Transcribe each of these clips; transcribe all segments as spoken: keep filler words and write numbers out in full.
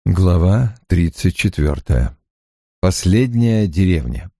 Глава тридцать четвертая. Последняя деревня.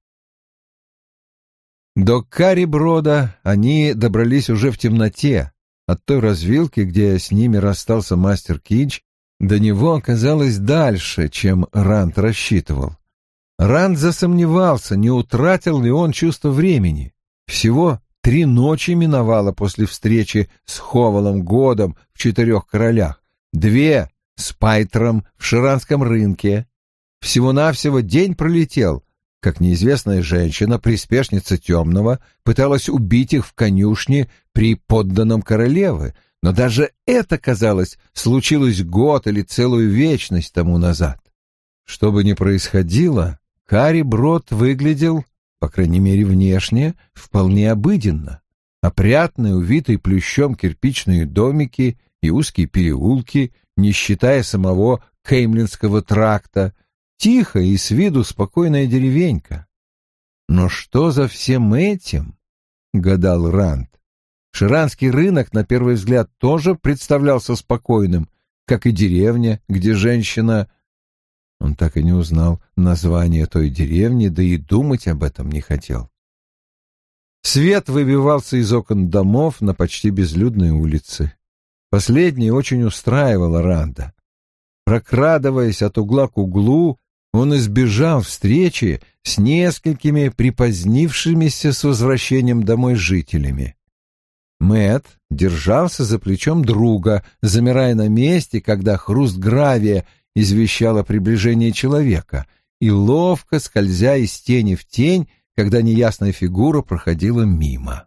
До Карри-Брода они добрались уже в темноте. От той развилки, где с ними расстался мастер Кинч, до него оказалось дальше, чем Ранд рассчитывал. Ранд засомневался, не утратил ли он чувство времени. Всего три ночи миновало после встречи с Ховалом Годом в Четырех Королях. Две с Пайтром в Ширанском рынке. Всего-навсего день пролетел, как неизвестная женщина, приспешница Темного, пыталась убить их в конюшне при подданном королевы, но даже это, казалось, случилось год или целую вечность тому назад. Что бы ни происходило, Карри-Брод выглядел, по крайней мере внешне, вполне обыденно. Опрятные, увитые плющом кирпичные домики и узкие переулки, не считая самого Кеймлинского тракта, тихая и с виду спокойная деревенька. Но что за всем этим, гадал Ранд. Ширанский рынок, на первый взгляд, тоже представлялся спокойным, как и деревня, где женщина... Он так и не узнал название той деревни, да и думать об этом не хотел. Свет выбивался из окон домов на почти безлюдной улице. Последнее очень устраивало Ранда. Прокрадываясь от угла к углу, он избежал встречи с несколькими припозднившимися с возвращением домой жителями. Мэтт держался за плечом друга, замирая на месте, когда хруст гравия извещал о приближении человека, и ловко скользя из тени в тень, когда неясная фигура проходила мимо.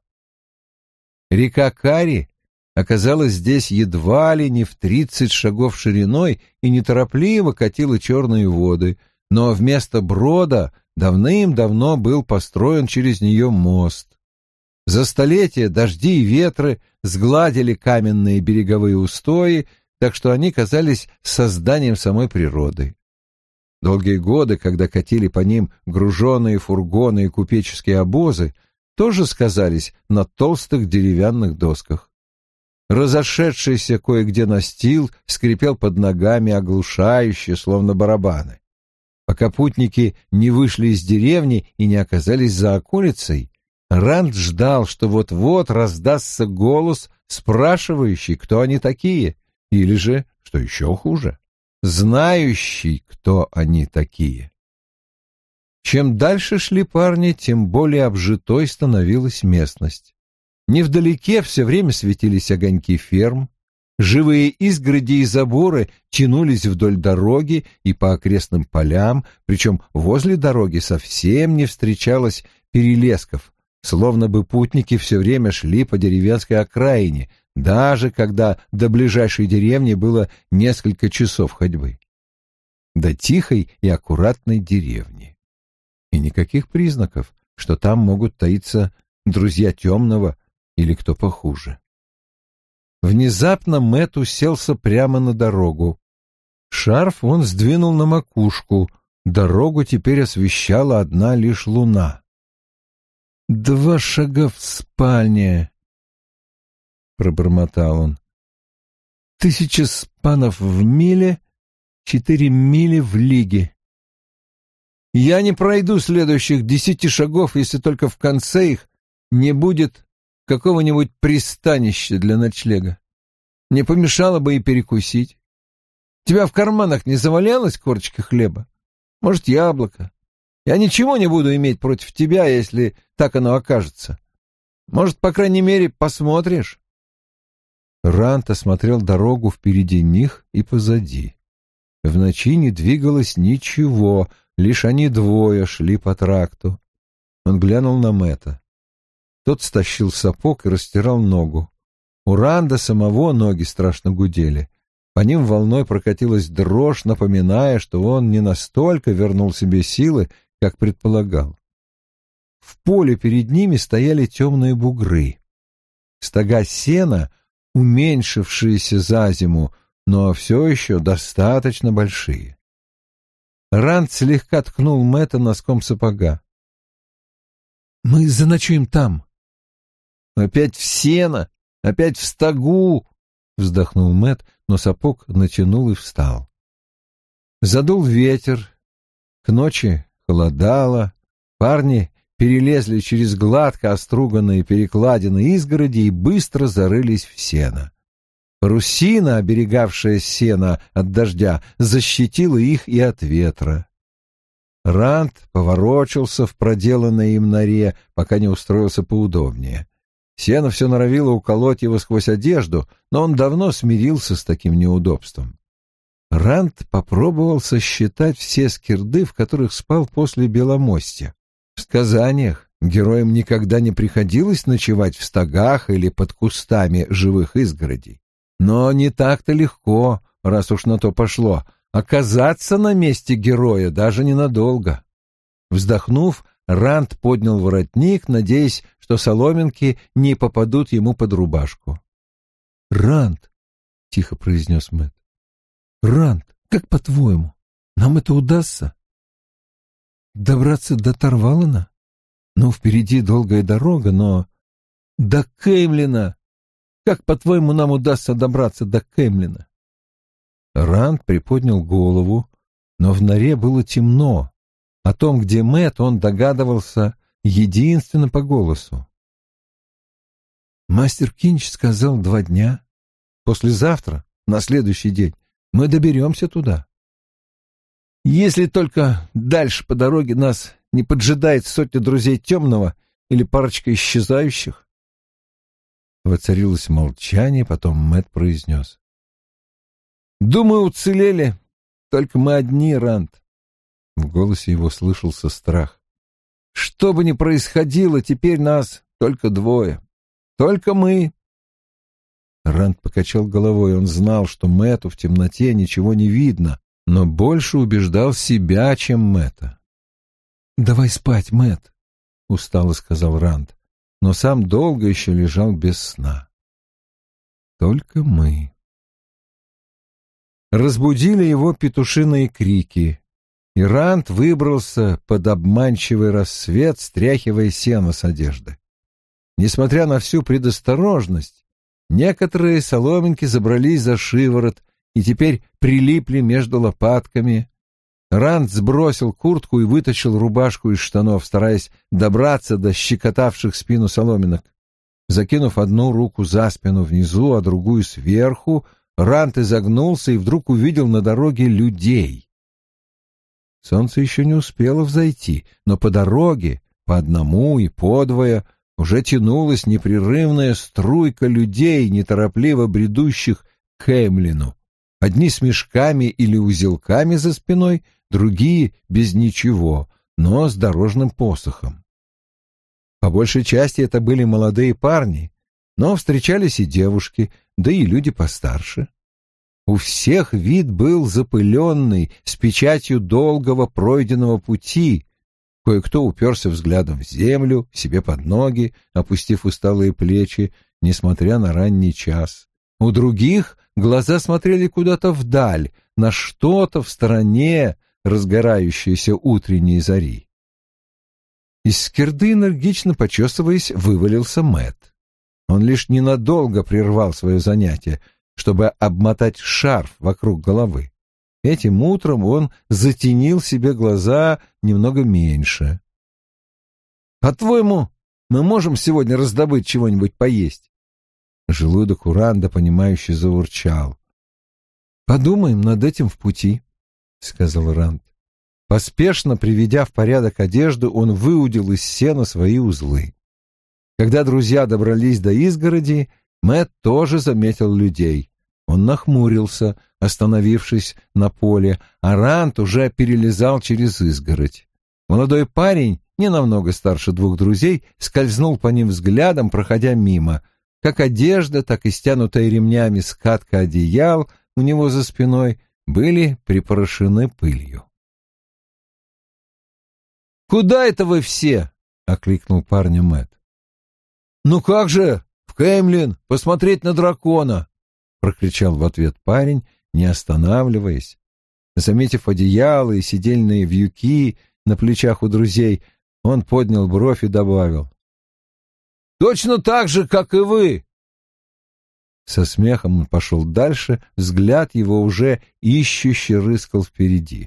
Река Карри оказалась здесь едва ли не в тридцать шагов шириной и неторопливо катила черные воды, но вместо брода давным-давно был построен через нее мост. За столетия дожди и ветры сгладили каменные береговые устои, так что они казались созданием самой природы. Долгие годы, когда катили по ним груженные фургоны и купеческие обозы, тоже сказались на толстых деревянных досках. Разошедшийся кое-где настил скрипел под ногами оглушающе, словно барабаны. Пока путники не вышли из деревни и не оказались за околицей, Ранд ждал, что вот-вот раздастся голос, спрашивающий, кто они такие, или же, что еще хуже, знающий, кто они такие. Чем дальше шли парни, тем более обжитой становилась местность. Невдалеке все время светились огоньки ферм, живые изгороди и заборы тянулись вдоль дороги и по окрестным полям, причем возле дороги совсем не встречалось перелесков, словно бы путники все время шли по деревенской окраине, даже когда до ближайшей деревни было несколько часов ходьбы. До тихой и аккуратной деревни. И никаких признаков, что там могут таиться друзья Темного или кто похуже. Внезапно Мэтт уселся прямо на дорогу. Шарф он сдвинул на макушку, дорогу теперь освещала одна лишь луна. «Два шага в спальне», — пробормотал он. «Тысяча спанов в миле, четыре мили в лиге. Я не пройду следующих десяти шагов, если только в конце их не будет какого-нибудь пристанища для ночлега. Не помешало бы и перекусить. Тебя в карманах не завалялось корочка хлеба? Может, яблоко? Я ничего не буду иметь против тебя, если так оно окажется. Может, по крайней мере, посмотришь?» Ранд осмотрел дорогу впереди них и позади. В ночи не двигалось ничего, лишь они двое шли по тракту. Он глянул на Мэтта. Тот стащил сапог и растирал ногу. У Ранда самого ноги страшно гудели. По ним волной прокатилась дрожь, напоминая, что он не настолько вернул себе силы, как предполагал. В поле перед ними стояли темные бугры. Стога сена, уменьшившиеся за зиму, но все еще достаточно большие. Ранд слегка ткнул Мэтта носком сапога. «Мы заночуем там». «Опять в сено? Опять в стогу?» — вздохнул Мэтт, но сапог натянул и встал. Задул ветер, к ночи холодало, парни перелезли через гладко оструганные перекладины изгороди и быстро зарылись в сено. Парусина, оберегавшая сено от дождя, защитила их и от ветра. Ранд поворочился в проделанной им норе, пока не устроился поудобнее. Сено все норовило уколоть его сквозь одежду, но он давно смирился с таким неудобством. Ранд попробовал сосчитать все скирды, в которых спал после Беломостья. В сказаниях героям никогда не приходилось ночевать в стогах или под кустами живых изгородей. Но не так-то легко, раз уж на то пошло, оказаться на месте героя даже ненадолго. Вздохнув, Ранд поднял воротник, надеясь, что соломинки не попадут ему под рубашку. «Ранд», — тихо произнес Мэтт, — «Ранд, как по-твоему, нам это удастся? Добраться до Тарвалана? Ну, впереди долгая дорога, но... До Кеймлина! Как, по-твоему, нам удастся добраться до Кеймлина?» Ранд приподнял голову, но в норе было темно. О том, где Мэтт, он догадывался единственно по голосу. «Мастер Кинч сказал два дня. Послезавтра, на следующий день, мы доберемся туда. Если только дальше по дороге нас не поджидает сотня друзей Темного или парочка исчезающих». Воцарилось молчание, потом Мэтт произнес: «Думаю, уцелели только мы одни, Ранд». В голосе его слышался страх. «Что бы ни происходило, теперь нас только двое. Только мы». Ранд покачал головой. Он знал, что Мэтту в темноте ничего не видно, но больше убеждал себя, чем Мэтта. «Давай спать, Мэтт», — устало сказал Ранд, но сам долго еще лежал без сна. «Только мы». Разбудили его петушиные крики, и Ранд выбрался под обманчивый рассвет, стряхивая сено с одежды. Несмотря на всю предосторожность, некоторые соломинки забрались за шиворот и теперь прилипли между лопатками. Ранд сбросил куртку и вытащил рубашку из штанов, стараясь добраться до щекотавших спину соломинок. Закинув одну руку за спину внизу, а другую сверху, Ранд изогнулся и вдруг увидел на дороге людей. Солнце еще не успело взойти, но по дороге, по одному и подвое, уже тянулась непрерывная струйка людей, неторопливо бредущих к Кеймлину. Одни с мешками или узелками за спиной, другие без ничего, но с дорожным посохом. По большей части это были молодые парни, но встречались и девушки, да и люди постарше. У всех вид был запыленный, с печатью долгого пройденного пути. Кое-кто уперся взглядом в землю, себе под ноги, опустив усталые плечи, несмотря на ранний час. У других глаза смотрели куда-то вдаль, на что-то в стороне разгорающейся утренней зари. Из скирды, энергично почесываясь, вывалился Мэтт. Он лишь ненадолго прервал свое занятие, чтобы обмотать шарф вокруг головы. Этим утром он затенил себе глаза немного меньше. «По-твоему, мы можем сегодня раздобыть чего-нибудь поесть?» Желудок у Ранда, понимающе заурчал. «Подумаем над этим в пути», — сказал Ранд. Поспешно приведя в порядок одежду, он выудил из сена свои узлы. Когда друзья добрались до изгороди, Мэтт тоже заметил людей. Он нахмурился, остановившись на поле, а Ранд уже перелезал через изгородь. Молодой парень, не намного старше двух друзей, скользнул по ним взглядом, проходя мимо. Как одежда, так и стянутая ремнями скатка одеял у него за спиной были припорошены пылью. «Куда это вы все?» — окликнул парня Мэтт. «Ну как же, в Кеймлин, посмотреть на дракона!» — прокричал в ответ парень, не останавливаясь. Заметив одеяло и сидельные вьюки на плечах у друзей, он поднял бровь и добавил: «Точно так же, как и вы!» Со смехом он пошел дальше, взгляд его уже ищуще рыскал впереди.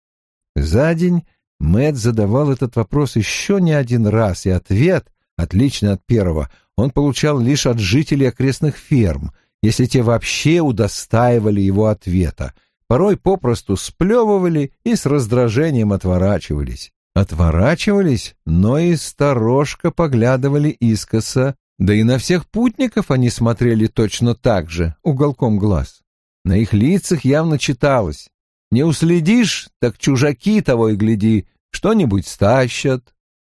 За день Мэтт задавал этот вопрос еще не один раз, и ответ, отличный от первого, он получал лишь от жителей окрестных ферм, если те вообще удостаивали его ответа. Порой попросту сплевывали и с раздражением отворачивались. Отворачивались, но и сторожко поглядывали искоса, да и на всех путников они смотрели точно так же, уголком глаз. На их лицах явно читалось: не уследишь, так чужаки того и гляди, что-нибудь стащат.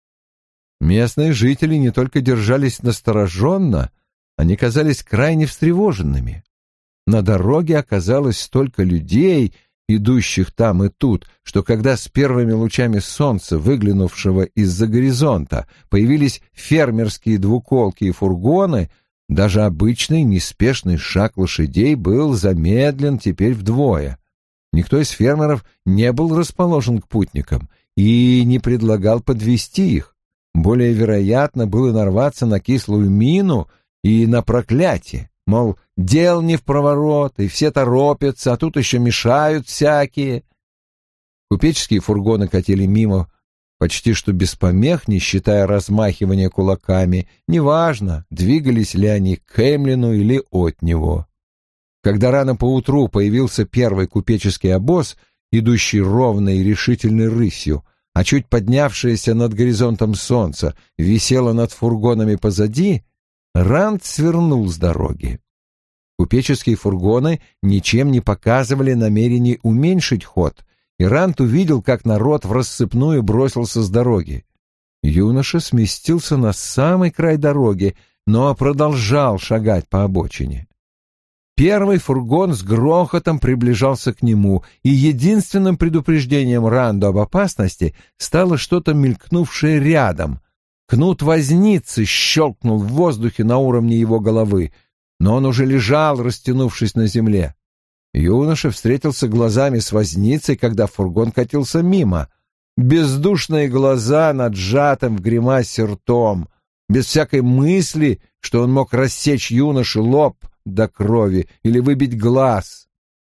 Местные жители не только держались настороженно, они казались крайне встревоженными. На дороге оказалось столько людей, идущих там и тут, что когда с первыми лучами солнца, выглянувшего из-за горизонта, появились фермерские двуколки и фургоны, даже обычный неспешный шаг лошадей был замедлен теперь вдвое. Никто из фермеров не был расположен к путникам и не предлагал подвести их. Более вероятно было нарваться на кислую мину и на проклятие, мол, дел не впроворот, и все торопятся, а тут еще мешают всякие. Купеческие фургоны катили мимо почти что без помех, не считая размахивания кулаками, неважно, двигались ли они к Эмлину или от него. Когда рано поутру появился первый купеческий обоз, идущий ровной и решительной рысью, а чуть поднявшееся над горизонтом солнце висело над фургонами позади, Ранд свернул с дороги. Купеческие фургоны ничем не показывали намерений уменьшить ход, и Ранд увидел, как народ в рассыпную бросился с дороги. Юноша сместился на самый край дороги, но продолжал шагать по обочине. Первый фургон с грохотом приближался к нему, и единственным предупреждением Ранду об опасности стало что-то мелькнувшее рядом. Кнут возницы щелкнул в воздухе на уровне его головы, но он уже лежал, растянувшись на земле. Юноша встретился глазами с возницей, когда фургон катился мимо. Бездушные глаза над сжатым в гримасе ртом, без всякой мысли, что он мог рассечь юноше лоб до крови или выбить глаз.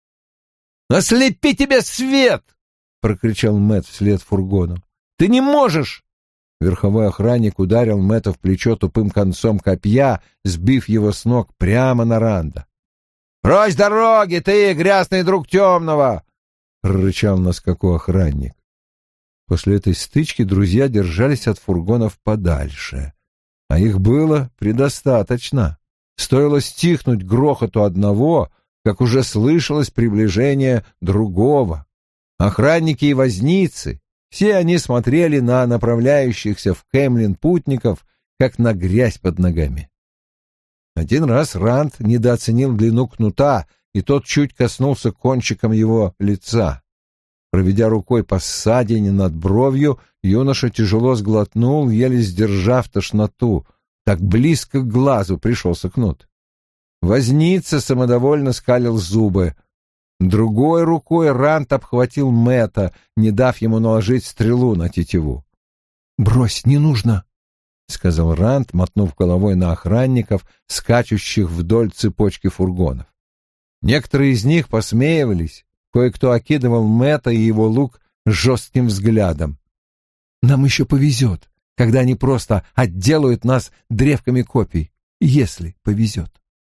«Ослепи тебе свет!» — прокричал Мэтт вслед фургону. «Ты не можешь!» Верховой охранник ударил Мэтта в плечо тупым концом копья, сбив его с ног прямо на Ранда. «Брось дороги, ты, грязный друг темного!» — прорычал на скаку охранник. После этой стычки друзья держались от фургонов подальше, а их было предостаточно. Стоило стихнуть грохоту одного, как уже слышалось приближение другого. Охранники и возницы, все они смотрели на направляющихся в Кэмлин путников, как на грязь под ногами. Один раз Ранд недооценил длину кнута, и тот чуть коснулся кончиком его лица. Проведя рукой по ссадине над бровью, юноша тяжело сглотнул, еле сдержав тошноту. Так близко к глазу пришелся кнут. Возница самодовольно скалил зубы. Другой рукой Ранд обхватил Мэтта, не дав ему наложить стрелу на тетиву. «Брось, не нужно», — сказал Ранд, мотнув головой на охранников, скачущих вдоль цепочки фургонов. Некоторые из них посмеивались, кое-кто окидывал Мэтта и его лук жестким взглядом. «Нам еще повезет, когда они просто отделают нас древками копий, если повезет».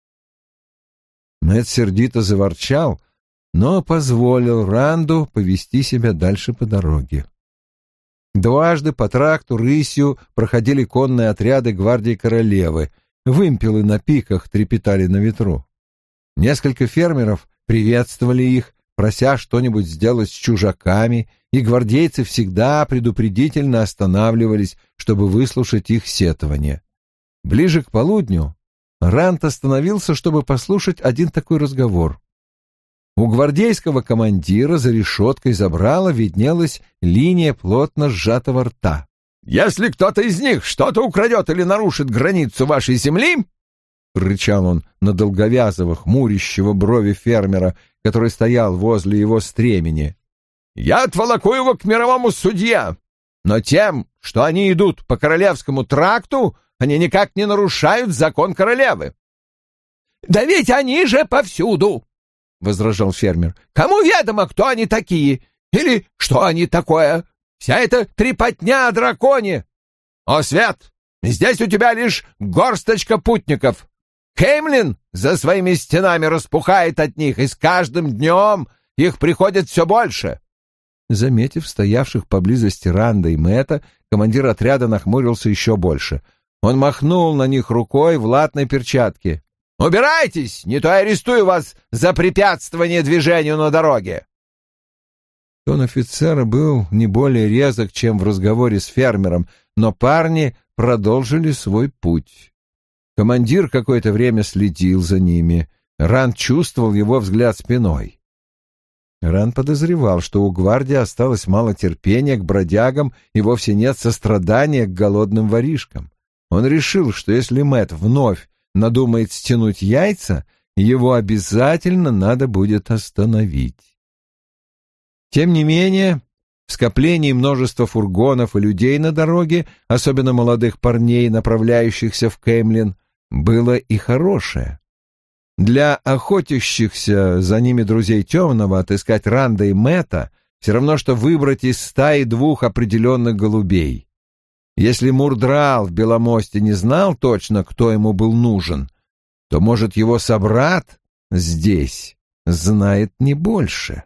Мэтт сердито заворчал, но позволил Ранду повести себя дальше по дороге. Дважды по тракту рысью проходили конные отряды гвардии королевы, вымпелы на пиках трепетали на ветру. Несколько фермеров приветствовали их, прося что-нибудь сделать с чужаками, и гвардейцы всегда предупредительно останавливались, чтобы выслушать их сетование. Ближе к полудню Ранд остановился, чтобы послушать один такой разговор. У гвардейского командира за решеткой забрала виднелась линия плотно сжатого рта. «Если кто-то из них что-то украдет или нарушит границу вашей земли, — рычал он на долговязого, хмурящего брови фермера, который стоял возле его стремени, — я отволоку его к мировому судье. Но тем, что они идут по королевскому тракту, они никак не нарушают закон королевы. «Да ведь они же повсюду!» — возражал фермер. «Кому ведомо, кто они такие? Или что они такое? Вся эта трепотня о драконе! О, Свет, здесь у тебя лишь горсточка путников. Хеймлин за своими стенами распухает от них, и с каждым днем их приходит все больше». Заметив стоявших поблизости Ранда и Мэтта, командир отряда нахмурился еще больше. Он махнул на них рукой в латной перчатке. «Убирайтесь, не то я арестую вас за препятствование движению на дороге!» Тон офицера был не более резок, чем в разговоре с фермером, но парни продолжили свой путь. Командир какое-то время следил за ними. Ранд чувствовал его взгляд спиной. Ранд подозревал, что у гвардии осталось мало терпения к бродягам и вовсе нет сострадания к голодным воришкам. Он решил, что если Мэтт вновь надумает стянуть яйца, его обязательно надо будет остановить. Тем не менее, в скоплении множества фургонов и людей на дороге, особенно молодых парней, направляющихся в Кеймлин, было и хорошее. Для охотящихся за ними друзей Темного отыскать Ранда и Мэтта все равно, что выбрать из стаи двух определенных голубей. Если Мурдрал в Беломосте не знал точно, кто ему был нужен, то, может, его собрат здесь знает не больше.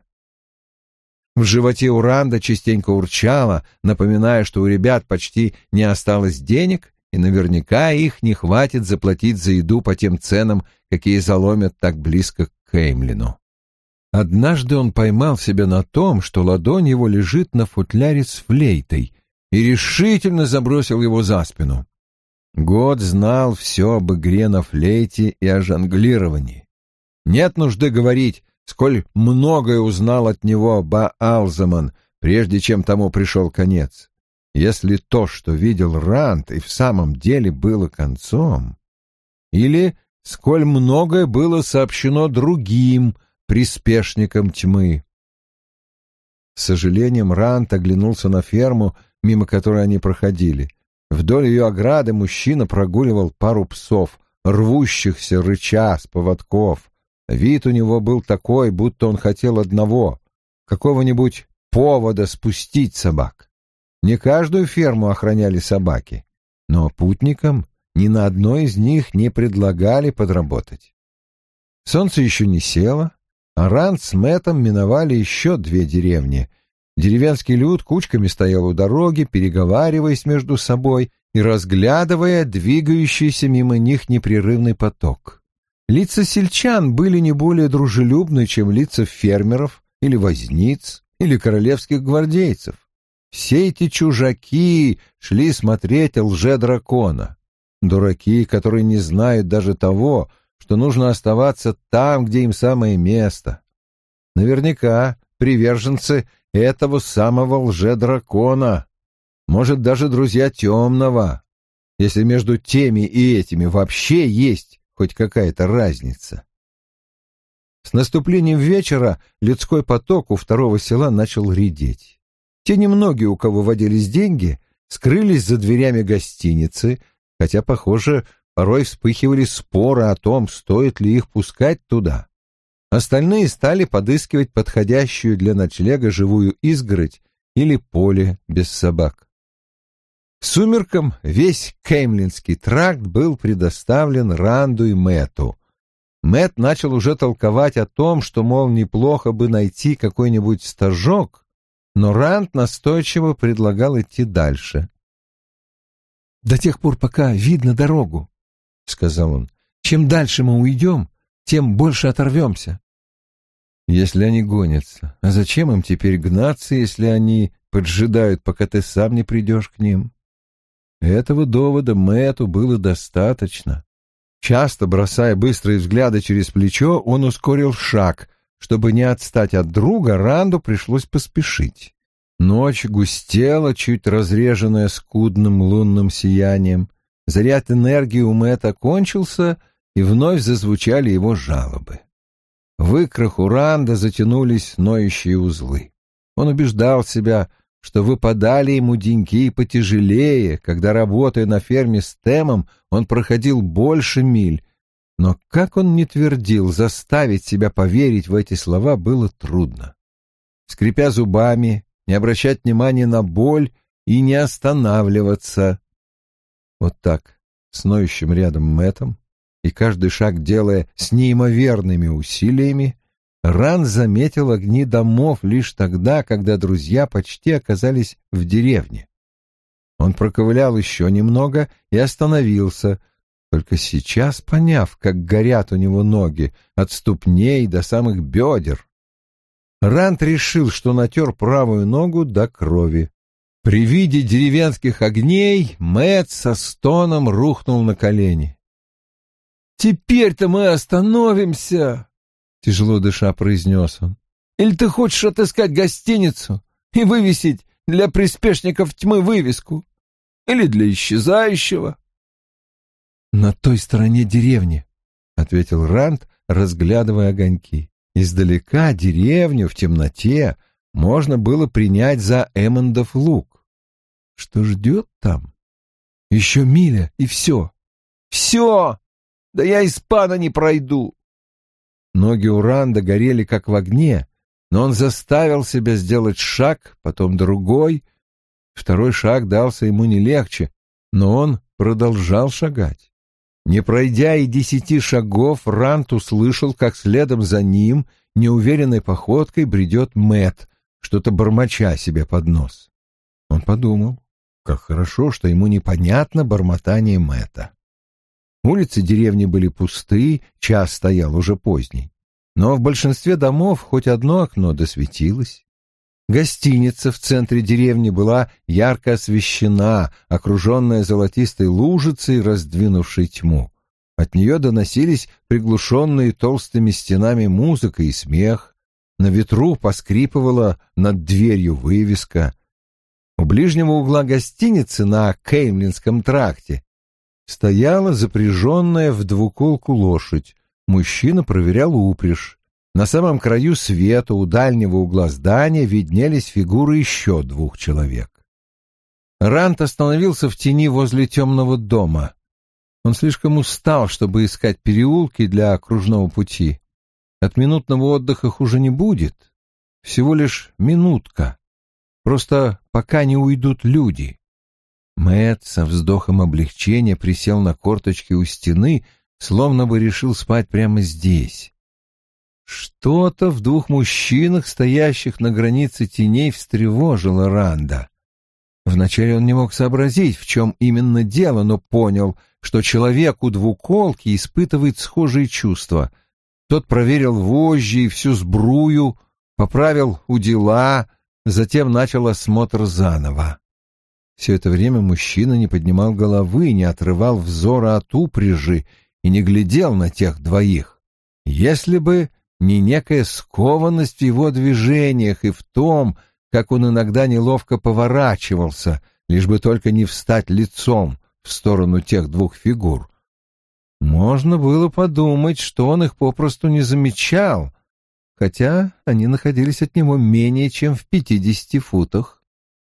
В животе у Ранда частенько урчало, напоминая, что у ребят почти не осталось денег, и наверняка их не хватит заплатить за еду по тем ценам, какие заломят так близко к Кеймлину. Однажды он поймал себя на том, что ладонь его лежит на футляре с флейтой, и решительно забросил его за спину. Год знал все об игре на флейте и о жонглировании. Нет нужды говорить, сколь многое узнал от него Баалзаман, прежде чем тому пришел конец. Если то, что видел Ранд, и в самом деле было концом, или сколь многое было сообщено другим приспешникам тьмы. С сожалением Ранд оглянулся на ферму, мимо которой они проходили. Вдоль ее ограды мужчина прогуливал пару псов, рвущихся рыча с поводков. Вид у него был такой, будто он хотел одного — какого-нибудь повода спустить собак. Не каждую ферму охраняли собаки, но путникам ни на одной из них не предлагали подработать. Солнце еще не село, а Ранд с Мэттом миновали еще две деревни. Деревенский люд кучками стоял у дороги, переговариваясь между собой и разглядывая двигающийся мимо них непрерывный поток. Лица сельчан были не более дружелюбны, чем лица фермеров или возниц или королевских гвардейцев. Все эти чужаки шли смотреть лже-дракона. Дураки, которые не знают даже того, что нужно оставаться там, где им самое место. Наверняка приверженцы этого самого лже-дракона, может, даже друзья Темного, если между теми и этими вообще есть хоть какая-то разница. С наступлением вечера людской поток у второго села начал редеть. Те немногие, у кого водились деньги, скрылись за дверями гостиницы, хотя, похоже, порой вспыхивали споры о том, стоит ли их пускать туда. Остальные стали подыскивать подходящую для ночлега живую изгородь или поле без собак. К сумеркам весь Кеймлинский тракт был предоставлен Ранду и Мэтту. Мэтт начал уже толковать о том, что, мол, неплохо бы найти какой-нибудь стажок, но Ранд настойчиво предлагал идти дальше. «До тех пор, пока видно дорогу», — сказал он. «Чем дальше мы уйдем, тем больше оторвемся». «Если они гонятся, а зачем им теперь гнаться, если они поджидают, пока ты сам не придешь к ним?» Этого довода Мэтту было достаточно. Часто бросая быстрые взгляды через плечо, он ускорил шаг. Чтобы не отстать от друга, Ранду пришлось поспешить. Ночь густела, чуть разреженная скудным лунным сиянием. Заряд энергии у Мэтта кончился, и вновь зазвучали его жалобы. В икрах у Ранда затянулись ноющие узлы. Он убеждал себя, что выпадали ему деньки потяжелее, когда, работая на ферме с Темом, он проходил больше миль, Но как он ни твердил, заставить себя поверить в эти слова было трудно. Скрипя зубами, не обращать внимания на боль и не останавливаться. Вот так, с ноющим рядом Мэттом, и каждый шаг делая с неимоверными усилиями, Ранд заметил огни домов лишь тогда, когда друзья почти оказались в деревне. Он проковылял еще немного и остановился, только сейчас поняв, как горят у него ноги от ступней до самых бедер. Ранд решил, что натер правую ногу до крови. При виде деревенских огней Мэтт со стоном рухнул на колени. «Теперь-то мы остановимся!» — тяжело дыша произнес он. «Или ты хочешь отыскать гостиницу и вывесить для приспешников тьмы вывеску? Или для исчезающего?» «На той стороне деревни», — ответил Ранд, разглядывая огоньки. Издалека деревню в темноте можно было принять за Эммондов луг. Что ждет там? Еще миля, и все. Все! Да я испана не пройду. Ноги у Ранда горели, как в огне, но он заставил себя сделать шаг, потом другой. Второй шаг дался ему не легче, но он продолжал шагать. Не пройдя и десяти шагов, Ранд услышал, как следом за ним неуверенной походкой бредет Мэтт, что-то бормоча себе под нос. Он подумал, как хорошо, что ему непонятно бормотание Мэтта. Улицы деревни были пусты, час стоял уже поздний, но в большинстве домов хоть одно окно досветилось. Гостиница в центре деревни была ярко освещена, окруженная золотистой лужицей, раздвинувшей тьму. От нее доносились приглушенные толстыми стенами музыка и смех. На ветру поскрипывала над дверью вывеска. У ближнего угла гостиницы на Кеймлинском тракте стояла запряженная в двуколку лошадь. Мужчина проверял упряжь. На самом краю света у дальнего угла здания виднелись фигуры еще двух человек. Ранд остановился в тени возле темного дома. Он слишком устал, чтобы искать переулки для окружного пути. От минутного отдыха хуже не будет. Всего лишь минутка. Просто пока не уйдут люди. Мэтт со вздохом облегчения присел на корточки у стены, словно бы решил спать прямо здесь. Что-то в двух мужчинах, стоящих на границе теней, встревожило Ранда. Вначале он не мог сообразить, в чем именно дело, но понял, что человек у двуколки испытывает схожие чувства. Тот проверил вожжи и всю сбрую, поправил удила, затем начал осмотр заново. Все это время мужчина не поднимал головы, не отрывал взора от упряжи и не глядел на тех двоих. Если бы не некая скованность в его движениях и в том, как он иногда неловко поворачивался, лишь бы только не встать лицом в сторону тех двух фигур. Можно было подумать, что он их попросту не замечал, хотя они находились от него менее чем в пятидесяти футах.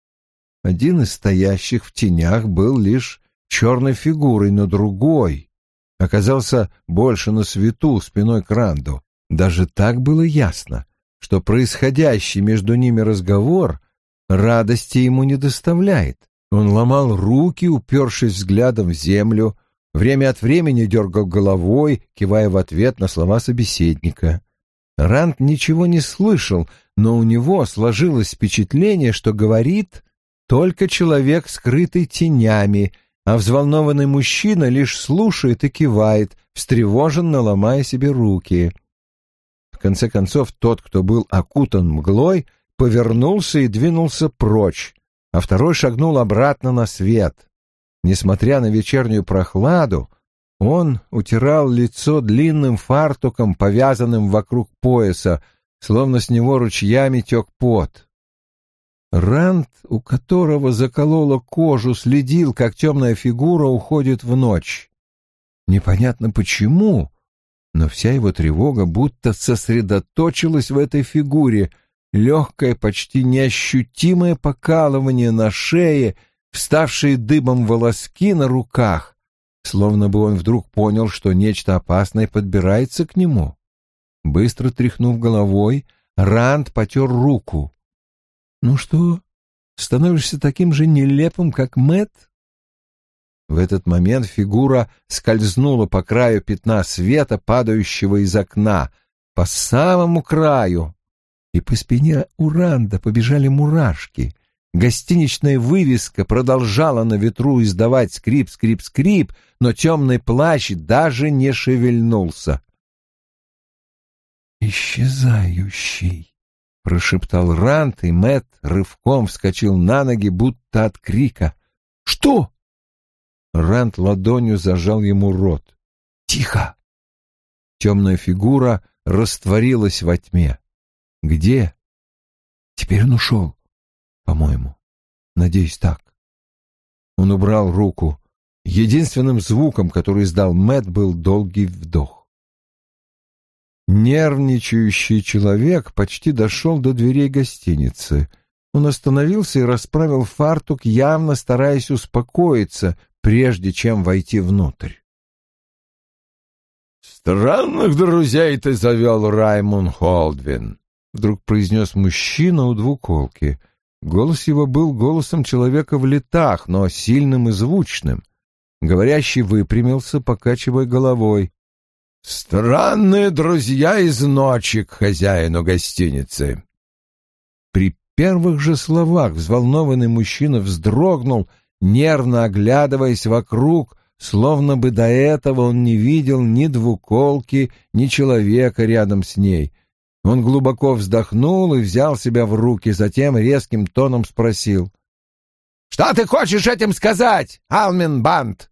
Один из стоящих в тенях был лишь черной фигурой, но другой оказался больше на свету, спиной к Ранду. Даже так было ясно, что происходящий между ними разговор радости ему не доставляет. Он ломал руки, упершись взглядом в землю, время от времени дергал головой, кивая в ответ на слова собеседника. Ранд ничего не слышал, но у него сложилось впечатление, что говорит только человек, скрытый тенями, а взволнованный мужчина лишь слушает и кивает, встревоженно ломая себе руки. В конце концов, тот, кто был окутан мглой, повернулся и двинулся прочь, а второй шагнул обратно на свет. Несмотря на вечернюю прохладу, он утирал лицо длинным фартуком, повязанным вокруг пояса, словно с него ручьями тек пот. Ранд, у которого закололо кожу, следил, как темная фигура уходит в ночь. Непонятно почему, но вся его тревога будто сосредоточилась в этой фигуре, легкое, почти неощутимое покалывание на шее, вставшие дыбом волоски на руках, словно бы он вдруг понял, что нечто опасное подбирается к нему. Быстро тряхнув головой, Ранд потер руку. «Ну что, становишься таким же нелепым, как Мэтт?» В этот момент фигура скользнула по краю пятна света, падающего из окна, по самому краю, и по спине у Ранда побежали мурашки. Гостиничная вывеска продолжала на ветру издавать скрип-скрип-скрип, но темный плащ даже не шевельнулся. «Исчезающий», — прошептал Ранд, и Мэтт рывком вскочил на ноги, будто от крика. «Что?» Ранд ладонью зажал ему рот. «Тихо!» Темная фигура растворилась во тьме. «Где?» «Теперь он ушел, по-моему. Надеюсь, так». Он убрал руку. Единственным звуком, который издал Мэтт, был долгий вдох. Нервничающий человек почти дошел до дверей гостиницы. Он остановился и расправил фартук, явно стараясь успокоиться, прежде чем войти внутрь. «Странных друзей ты завел, Раймунд Холдвин», — вдруг произнес мужчина у двуколки. Голос его был голосом человека в летах, но сильным и звучным. Говорящий выпрямился, покачивая головой. «Странные друзья из ночи к хозяину гостиницы». При первых же словах взволнованный мужчина вздрогнул, нервно оглядываясь вокруг, словно бы до этого он не видел ни двуколки, ни человека рядом с ней. Он глубоко вздохнул и взял себя в руки, затем резким тоном спросил: «Что ты хочешь этим сказать, Алмин Бант?»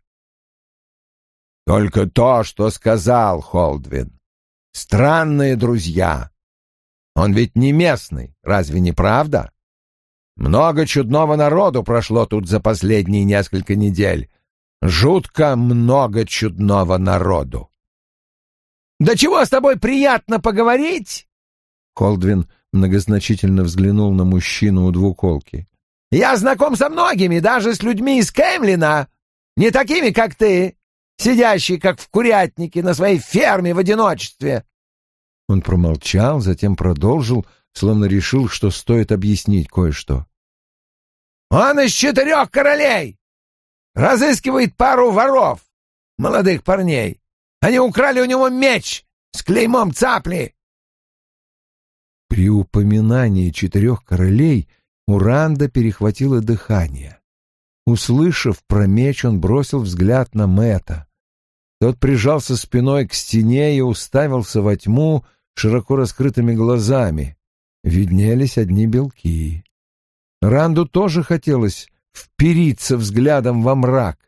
«Только то, что сказал Холдвин. Странные друзья. Он ведь не местный, разве не правда? Много чудного народу прошло тут за последние несколько недель. Жутко много чудного народу». «Да чего с тобой приятно поговорить?» Холдвин многозначительно взглянул на мужчину у двуколки. «Я знаком со многими, даже с людьми из Кэмлина, не такими, как ты, сидящие, как в курятнике, на своей ферме в одиночестве». Он промолчал, затем продолжил, словно решил, что стоит объяснить кое-что. «Он из четырех королей. Разыскивает пару воров, молодых парней. Они украли у него меч с клеймом цапли». При упоминании четырех королей у Ранда перехватило дыхание. Услышав про меч, он бросил взгляд на Мэтта. Тот прижался спиной к стене и уставился во тьму широко раскрытыми глазами. Виднелись одни белки. Ранду тоже хотелось впериться взглядом во мрак.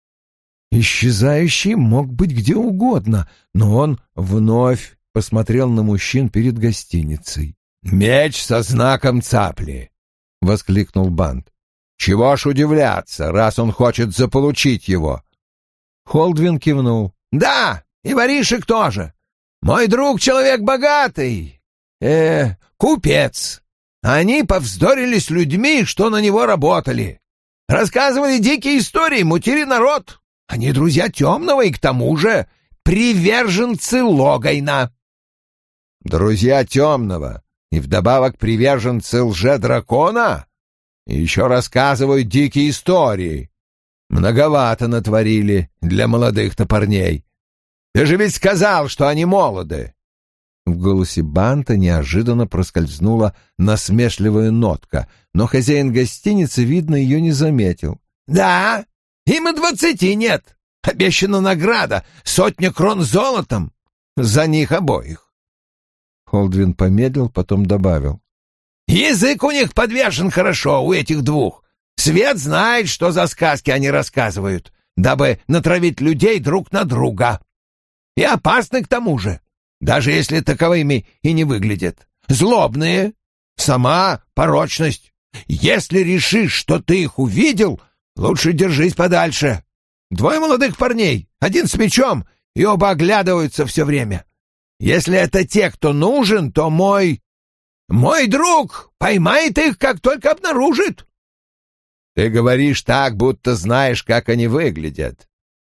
Исчезающий мог быть где угодно, но он вновь посмотрел на мужчин перед гостиницей. «Меч со знаком цапли!» — воскликнул Бант. «Чего ж удивляться, раз он хочет заполучить его?» Холдвин кивнул. «Да, и воришек тоже. Мой друг человек богатый, э, купец. Они повздорили с людьми, что на него работали. Рассказывали дикие истории, мутили народ. Они друзья Темного и к тому же приверженцы Логайна». «Друзья Темного и вдобавок приверженцы лже-дракона? И еще рассказывают дикие истории. Многовато натворили для молодых-то парней. Ты же ведь сказал, что они молоды». В голосе Банта неожиданно проскользнула насмешливая нотка, но хозяин гостиницы, видно, ее не заметил. «Да, им и двадцати нет. Обещана награда — сотня крон золотом за них обоих». Холдвин помедлил, потом добавил: «Язык у них подвешен хорошо, у этих двух. Свет знает, что за сказки они рассказывают, дабы натравить людей друг на друга. И опасны к тому же, даже если таковыми и не выглядят. Злобные, сама порочность. Если решишь, что ты их увидел, лучше держись подальше. Двое молодых парней, один с мечом, и оба оглядываются все время. Если это те, кто нужен, то мой... мой друг поймает их, как только обнаружит». «Ты говоришь так, будто знаешь, как они выглядят».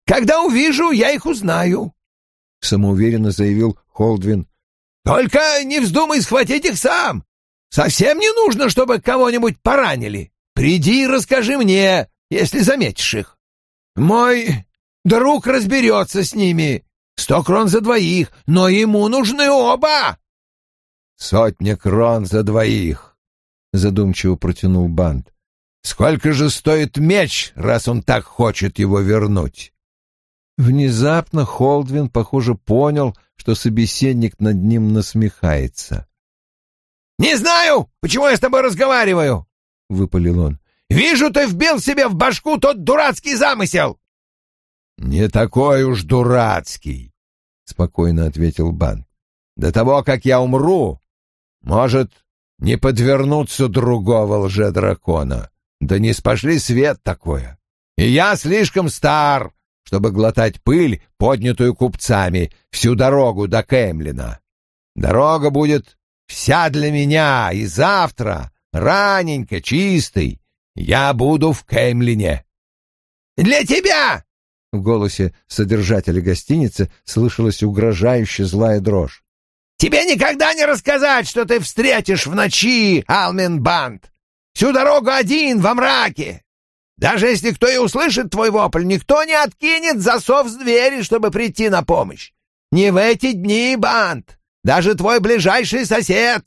Когда увижу, я их узнаю», — самоуверенно заявил Холдвин. «Только не вздумай схватить их сам. Совсем не нужно, чтобы кого-нибудь поранили. Приди и расскажи мне, если заметишь их. Мой друг разберется с ними. Сто крон за двоих, но ему нужны оба». «Сотня крон за двоих», — задумчиво протянул Бант. «Сколько же стоит меч, раз он так хочет его вернуть?» Внезапно Холдвин, похоже, понял, что собеседник над ним насмехается. «Не знаю, почему я с тобой разговариваю», — выпалил он. «Вижу, ты вбил себе в башку тот дурацкий замысел». «Не такой уж дурацкий», — спокойно ответил Бант. «До того, как я умру, может не подвернуться другого лжедракона. Да не спошли свет такое. И я слишком стар, чтобы глотать пыль, поднятую купцами, всю дорогу до Кэмлина. Дорога будет вся для меня, и завтра, раненько, чистый, я буду в Кэмлине». «Для тебя!» — в голосе содержателя гостиницы слышалась угрожающе злая дрожь. «Тебе никогда не рассказать, что ты встретишь в ночи, Алменбанд. Всю дорогу один, во мраке. Даже если кто и услышит твой вопль, никто не откинет засов с двери, чтобы прийти на помощь. Не в эти дни, Бант, даже твой ближайший сосед».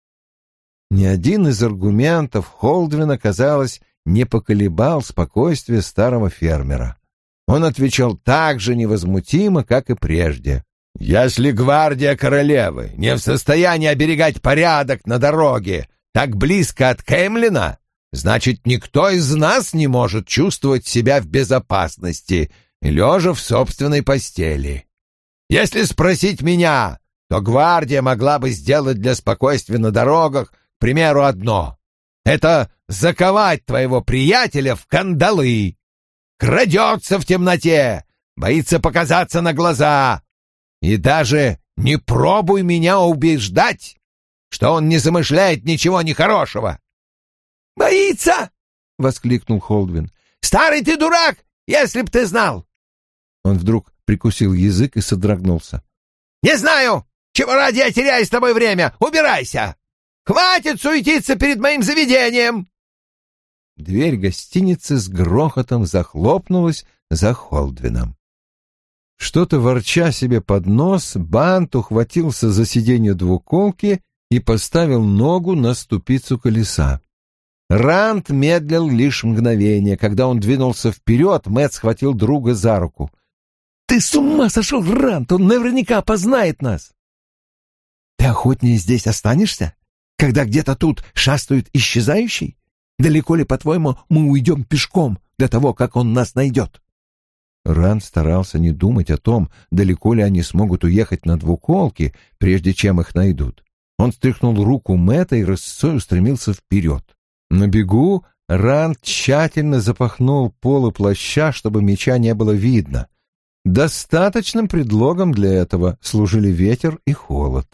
Ни один из аргументов Холдвина, казалось, не поколебал спокойствие старого фермера. Он отвечал так же невозмутимо, как и прежде. «Если гвардия королевы не в состоянии оберегать порядок на дороге так близко от Кэмлина, значит, никто из нас не может чувствовать себя в безопасности, лежа в собственной постели. Если спросить меня, то гвардия могла бы сделать для спокойствия на дорогах, к примеру, одно — это заковать твоего приятеля в кандалы. Крадется в темноте, боится показаться на глаза. И даже не пробуй меня убеждать, что он не замышляет ничего нехорошего». «Боится!» — воскликнул Холдвин. «Старый ты дурак, если б ты знал!» Он вдруг прикусил язык и содрогнулся. «Не знаю, чего ради я теряю с тобой время. Убирайся! Хватит суетиться перед моим заведением!» Дверь гостиницы с грохотом захлопнулась за Холдвином. Что-то ворча себе под нос, Бант ухватился за сиденье двуколки и поставил ногу на ступицу колеса. Ранд медлил лишь мгновение. Когда он двинулся вперед, Мэтт схватил друга за руку. «Ты с ума сошел, Ранд! Он наверняка опознает нас!» «Ты охотнее здесь останешься, когда где-то тут шастают исчезающий? Далеко ли, по-твоему, мы уйдем пешком до того, как он нас найдет?» Ранд старался не думать о том, далеко ли они смогут уехать на двуколке, прежде чем их найдут. Он стряхнул руку Мэтта и рысцой устремился вперед. На бегу Ранд тщательно запахнул полы плаща, чтобы меча не было видно. Достаточным предлогом для этого служили ветер и холод.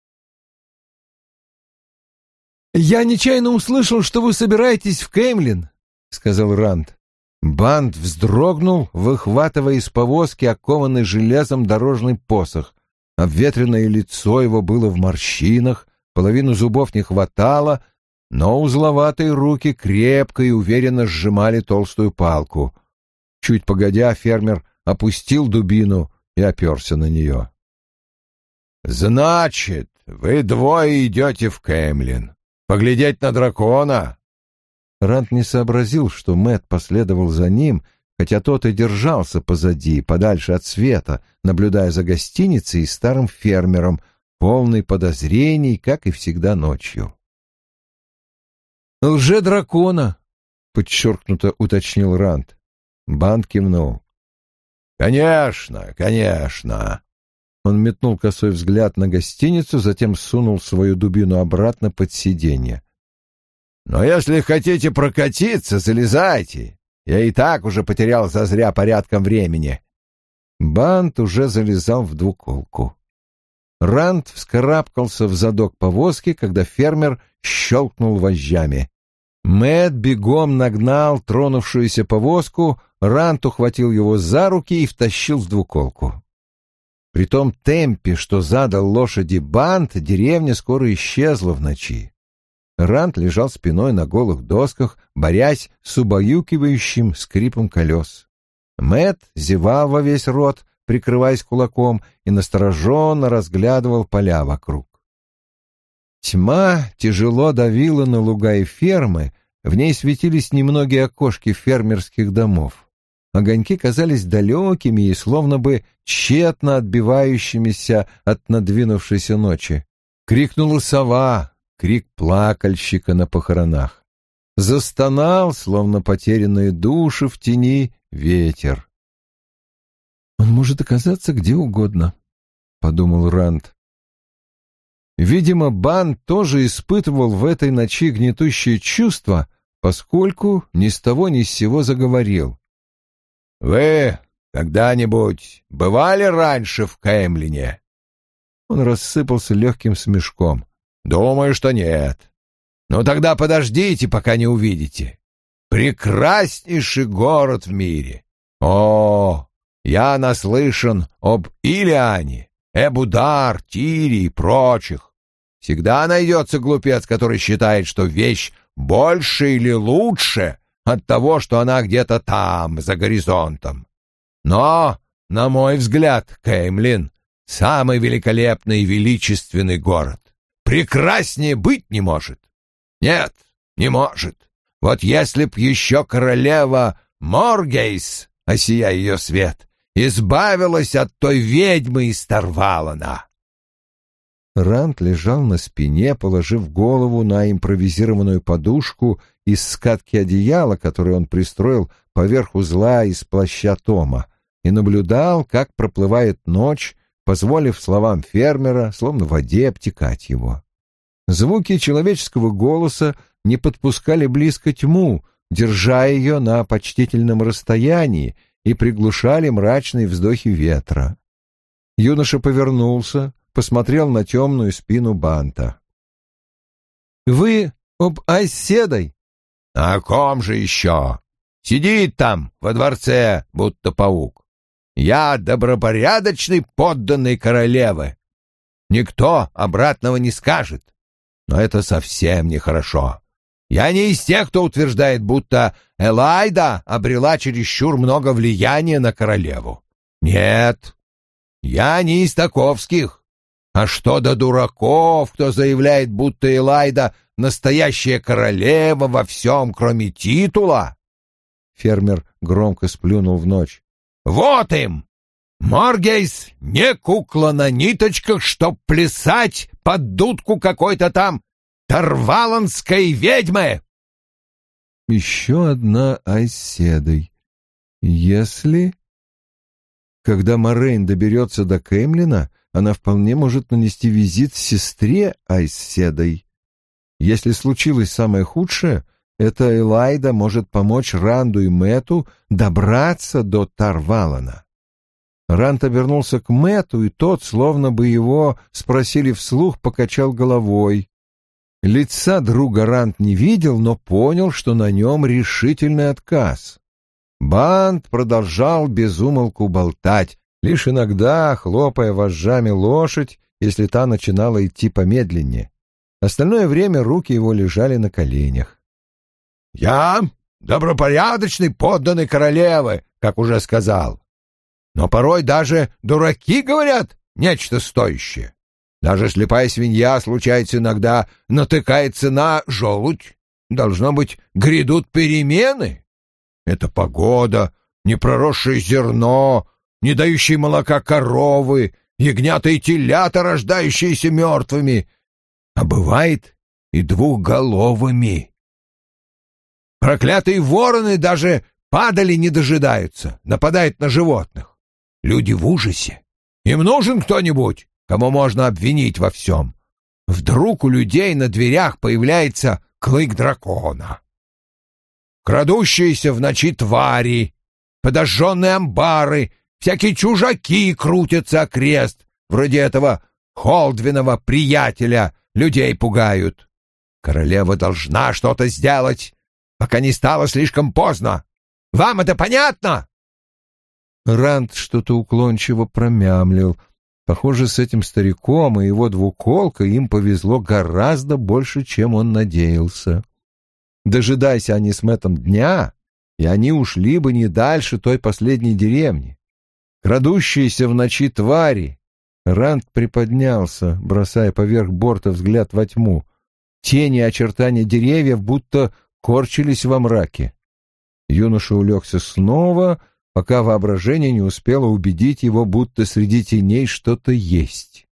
«Я нечаянно услышал, что вы собираетесь в Кэмлин», — сказал Ранд. Бант вздрогнул, выхватывая из повозки окованный железом дорожный посох. Обветренное лицо его было в морщинах, половину зубов не хватало, но узловатые руки крепко и уверенно сжимали толстую палку. Чуть погодя, фермер опустил дубину и оперся на нее. «Значит, вы двое идете в Кэмлин. Поглядеть на дракона?» Ранд не сообразил, что Мэтт последовал за ним, хотя тот и держался позади, подальше от света, наблюдая за гостиницей и старым фермером, полный подозрений, как и всегда ночью. «Лже-дракона», — подчеркнуто уточнил Ранд. Бант кивнул. «Конечно, конечно». Он метнул косой взгляд на гостиницу, затем сунул свою дубину обратно под сиденье. «Но если хотите прокатиться, залезайте. Я и так уже потерял зазря порядком времени». Бант уже залезал в двуколку. Ранд вскарабкался в задок повозки, когда фермер щелкнул вожжами. Мэтт бегом нагнал тронувшуюся повозку, Рант ухватил его за руки и втащил в двуколку. При том темпе, что задал лошади Бант, деревня скоро исчезла в ночи. Рант лежал спиной на голых досках, борясь с убаюкивающим скрипом колес. Мэтт зевал во весь рот, прикрываясь кулаком, и настороженно разглядывал поля вокруг. Тьма тяжело давила на луга и фермы, в ней светились немногие окошки фермерских домов. Огоньки казались далекими и словно бы тщетно отбивающимися от надвинувшейся ночи. Крикнула сова, крик плакальщика на похоронах. Застонал, словно потерянные души в тени, ветер. «Он может оказаться где угодно», — подумал Рант. Видимо, Бан тоже испытывал в этой ночи гнетущее чувство, поскольку ни с того ни с сего заговорил. «Вы когда-нибудь бывали раньше в Кэмлине?» Он рассыпался легким смешком. «Думаю, что нет. Ну тогда подождите, пока не увидите. Прекраснейший город в мире. О, я наслышан об Илиане, Эбудар, Тире и прочих. Всегда найдется глупец, который считает, что вещь больше или лучше от того, что она где-то там, за горизонтом. Но, на мой взгляд, Кэмлин — самый великолепный и величественный город. Прекраснее быть не может. Нет, не может. Вот если б еще королева Моргейс, осия ее свет, избавилась от той ведьмы из Тарвалана». Рант лежал на спине, положив голову на импровизированную подушку из скатки одеяла, которую он пристроил поверх узла из плаща Тома, и наблюдал, как проплывает ночь, позволив словам фермера, словно в воде, обтекать его. Звуки человеческого голоса не подпускали близко тьму, держа ее на почтительном расстоянии, и приглушали мрачные вздохи ветра. Юноша повернулся, посмотрел на темную спину Банта. «Вы об Айседой?» «О ком же еще? Сидит там, во дворце, будто паук. Я добропорядочный подданный королевы. Никто обратного не скажет. Но это совсем нехорошо. Я не из тех, кто утверждает, будто Элайда обрела чересчур много влияния на королеву. Нет, я не из таковских. А что до дураков, кто заявляет, будто Элайда настоящая королева во всем, кроме титула?» Фермер громко сплюнул в ночь. «Вот им! Моргейс не кукла на ниточках, чтоб плясать под дудку какой-то там тарваланской ведьмы!» Еще одна Айседой. Если... Когда Морейн доберется до Кэмлина, она вполне может нанести визит сестре Айседой. Если случилось самое худшее, эта Элайда может помочь Ранду и Мэтту добраться до Тарвалана. Ранд обернулся к Мэтту, и тот, словно бы его спросили вслух, покачал головой. Лица друга Ранд не видел, но понял, что на нем решительный отказ. Бант продолжал без умолку болтать, лишь иногда хлопая вожжами лошадь, если та начинала идти помедленнее. Остальное время руки его лежали на коленях. «Я добропорядочный подданный королевы, как уже сказал. Но порой даже дураки говорят нечто стоящее. Даже слепая свинья, случается иногда, натыкается на желудь. Должно быть, грядут перемены. Это погода, непроросшее зерно, не дающие молока коровы, ягнята и телята, рождающиеся мертвыми, а бывает и двухголовыми. Проклятые вороны даже падали не дожидаются, нападают на животных. Люди в ужасе. Им нужен кто-нибудь, кому можно обвинить во всем. Вдруг у людей на дверях появляется клык дракона. Крадущиеся в ночи твари, подожженные амбары, всякие чужаки крутятся окрест, вроде этого Холдвинова приятеля, людей пугают. Королева должна что-то сделать, пока не стало слишком поздно. Вам это понятно?» Ранд что-то уклончиво промямлил. Похоже, с этим стариком и его двуколкой им повезло гораздо больше, чем он надеялся. Дожидайся они с Мэттом дня, и они ушли бы не дальше той последней деревни. Крадущиеся в ночи твари. Ранд приподнялся, бросая поверх борта взгляд во тьму. Тени и очертания деревьев будто корчились во мраке. Юноша улегся снова, пока воображение не успело убедить его, будто среди теней что-то есть.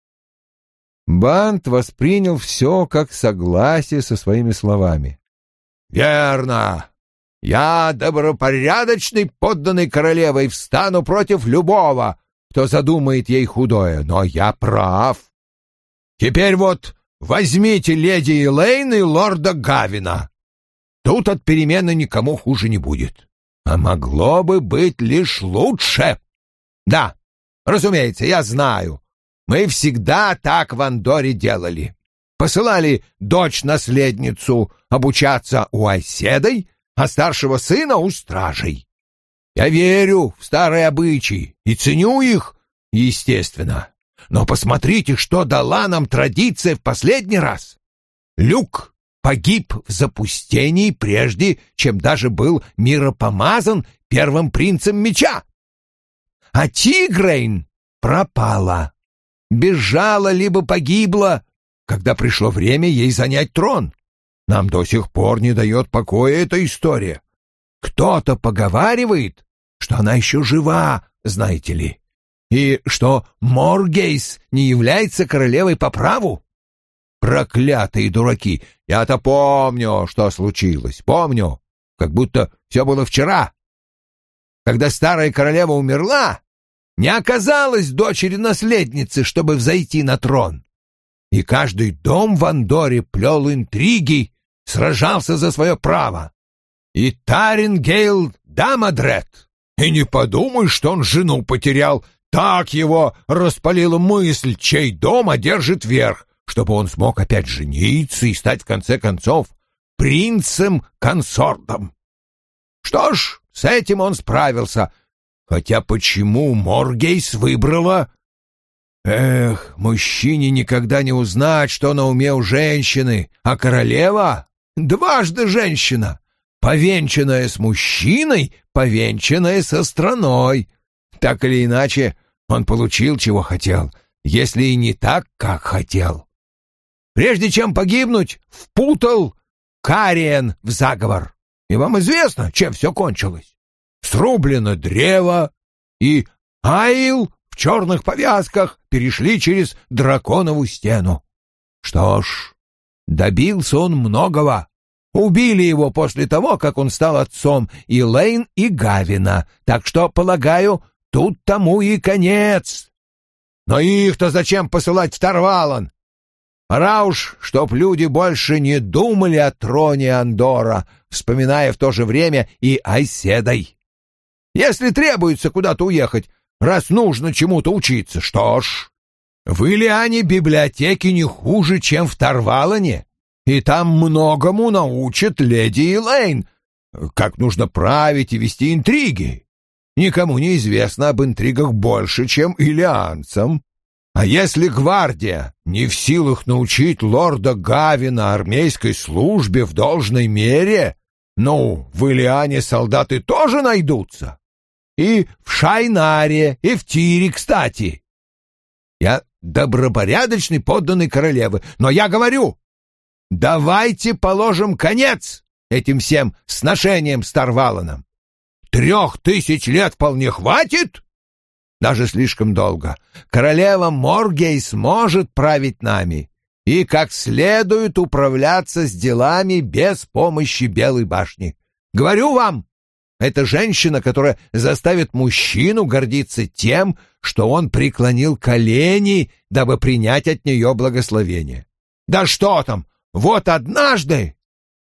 Бант воспринял все как согласие со своими словами. «Верно. Я, добропорядочный подданный королевы, и встану против любого, кто задумает ей худое, но я прав. Теперь вот возьмите леди Элейн и лорда Гавина. Тут от перемены никому хуже не будет. А могло бы быть лишь лучше. Да, разумеется, я знаю. Мы всегда так в Андоре делали. Посылали дочь-наследницу обучаться у оседой, а старшего сына у стражей. Я верю в старые обычаи и ценю их, естественно. Но посмотрите, что дала нам традиция в последний раз. Люк погиб в запустении, прежде чем даже был миропомазан первым принцем меча. А Тигрейн пропала, бежала либо погибла, когда пришло время ей занять трон. Нам до сих пор не дает покоя эта история. Кто-то поговаривает, что она еще жива, знаете ли, и что Моргейс не является королевой по праву. Проклятые дураки! Я-то помню, что случилось, помню, как будто все было вчера. Когда старая королева умерла, не оказалось дочери-наследницы, чтобы взойти на трон. И каждый дом в Андоре плел интриги, сражался за свое право. И Тарингейл Дамадрет, и не подумай, что он жену потерял, так его распалила мысль, чей дом одержит верх, чтобы он смог опять жениться и стать в конце концов принцем-консортом. Что ж, с этим он справился, хотя почему Моргейс выбрала... Эх, мужчине никогда не узнать, что на уме у женщины, а королева — дважды женщина, повенчанная с мужчиной, повенчанная со страной. Так или иначе, он получил, чего хотел, если и не так, как хотел. Прежде чем погибнуть, впутал Кариен в заговор. И вам известно, чем все кончилось. Срублено древо, и Аил в черных повязках перешли через драконову стену. Что ж, добился он многого. Убили его после того, как он стал отцом Элейн и Гавина, так что, полагаю, тут тому и конец. Но их-то зачем посылать в Тарвалан? Пора уж, чтоб люди больше не думали о троне Андора, вспоминая в то же время и Айседой. Если требуется куда-то уехать, раз нужно чему-то учиться, что ж, в Илиане библиотеки не хуже, чем в Тарвалане, и там многому научат леди Элейн, как нужно править и вести интриги. Никому не известно об интригах больше, чем илианцам. А если гвардия не в силах научить лорда Гавина армейской службе в должной мере, ну, в Илиане солдаты тоже найдутся. И в Шайнаре, и в Тире, кстати. Я добропорядочный подданный королевы, но я говорю, давайте положим конец этим всем сношениям с Тарваланом. Трех тысяч лет вполне хватит? Даже слишком долго. Королева Моргейс может править нами и как следует управляться с делами без помощи Белой башни. Говорю вам, это женщина, которая заставит мужчину гордиться тем, что он преклонил колени, дабы принять от нее благословение. Да что там, вот однажды...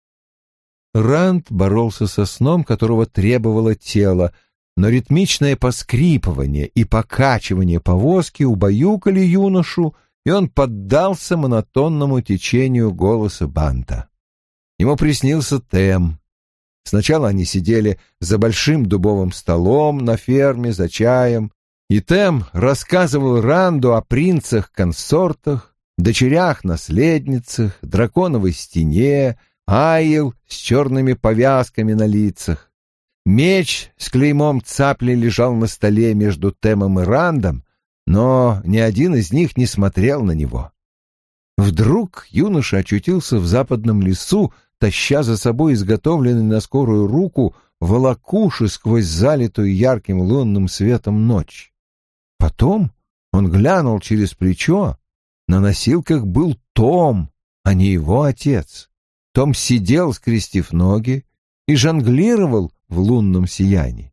Ранд боролся со сном, которого требовало тело, но ритмичное поскрипывание и покачивание повозки убаюкали юношу, и он поддался монотонному течению голоса Банта. Ему приснился Тем. Сначала они сидели за большим дубовым столом на ферме за чаем, и Тем рассказывал Ранду о принцах-консортах, дочерях-наследницах, драконовой стене, Аил с черными повязками на лицах. Меч с клеймом цапли лежал на столе между Темом и Рандом, но ни один из них не смотрел на него. Вдруг юноша очутился в западном лесу, таща за собой изготовленный на скорую руку волокуши сквозь залитую ярким лунным светом ночь. Потом он глянул через плечо. На носилках был Том, а не его отец. Том сидел, скрестив ноги, и жонглировал в лунном сиянии.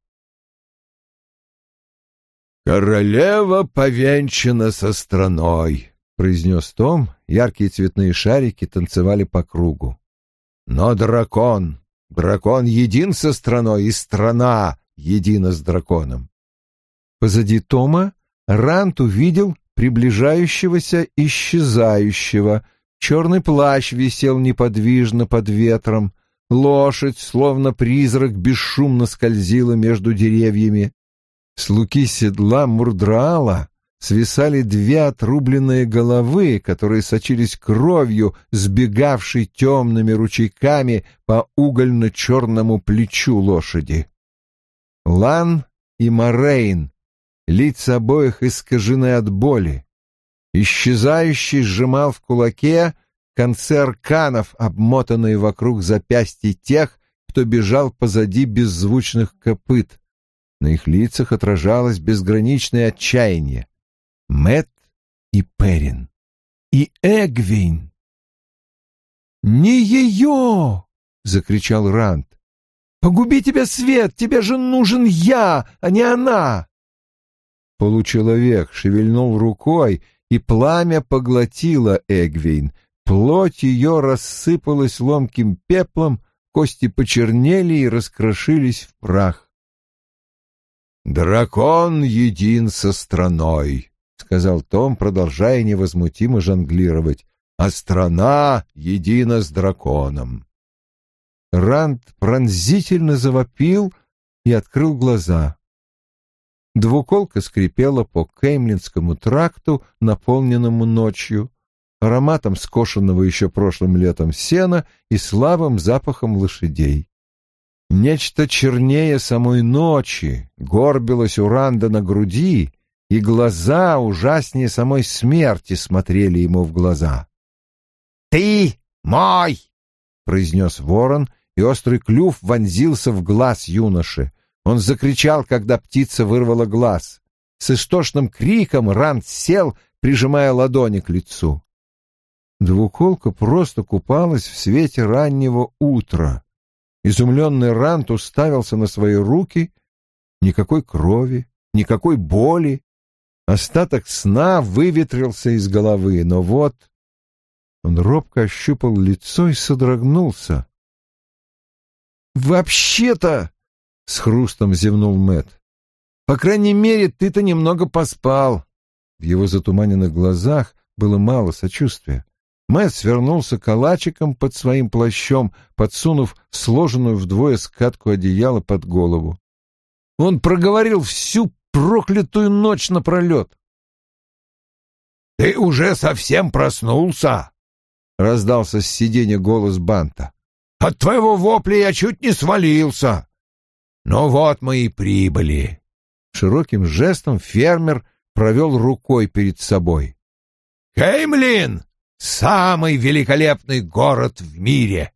«Королева повенчана со страной», — произнес Том. Яркие цветные шарики танцевали по кругу. «Но дракон, дракон един со страной, и страна едина с драконом». Позади Тома Ранд увидел приближающегося исчезающего. Черный плащ висел неподвижно под ветром. Лошадь, словно призрак, бесшумно скользила между деревьями. С луки седла Мурдраала свисали две отрубленные головы, которые сочились кровью, сбегавшей темными ручейками по угольно-черному плечу лошади. Лан и Морейн, лица обоих искажены от боли. Исчезающий сжимал в кулаке концы арканов, обмотанные вокруг запястья тех, кто бежал позади беззвучных копыт. На их лицах отражалось безграничное отчаяние. Мэт и Перин. И Эгвейн. «Не ее!» — закричал Ранд. «Погуби тебя, свет! Тебе же нужен я, а не она!» Получеловек шевельнул рукой, и пламя поглотило Эгвейн. Плоть ее рассыпалась ломким пеплом, кости почернели и раскрошились в прах. «Дракон един со страной», — сказал Том, продолжая невозмутимо жонглировать, «а страна едина с драконом». Ранд пронзительно завопил и открыл глаза. Двуколка скрипела по Кеймлинскому тракту, наполненному ночью, ароматом скошенного еще прошлым летом сена и слабым запахом лошадей. Нечто чернее самой ночи горбилось у Ранда на груди, и глаза ужаснее самой смерти смотрели ему в глаза. «Ты мой!» — произнес ворон, и острый клюв вонзился в глаз юноши. Он закричал, когда птица вырвала глаз. С истошным криком Ранд сел, прижимая ладони к лицу. Двуколка просто купалась в свете раннего утра. Изумленный Ранд уставился на свои руки. Никакой крови, никакой боли. Остаток сна выветрился из головы, но вот... Он робко ощупал лицо и содрогнулся. «Вообще-то...» — с хрустом зевнул Мэт. «По крайней мере, ты-то немного поспал». В его затуманенных глазах было мало сочувствия. Мэт свернулся калачиком под своим плащом, подсунув сложенную вдвое скатку одеяла под голову. Он проговорил всю проклятую ночь напролет. «Ты уже совсем проснулся?» — раздался с сиденья голос Банта. «От твоего вопля я чуть не свалился. Ну вот мы и прибыли». Широким жестом фермер провел рукой перед собой. «Кеймлин — самый великолепный город в мире.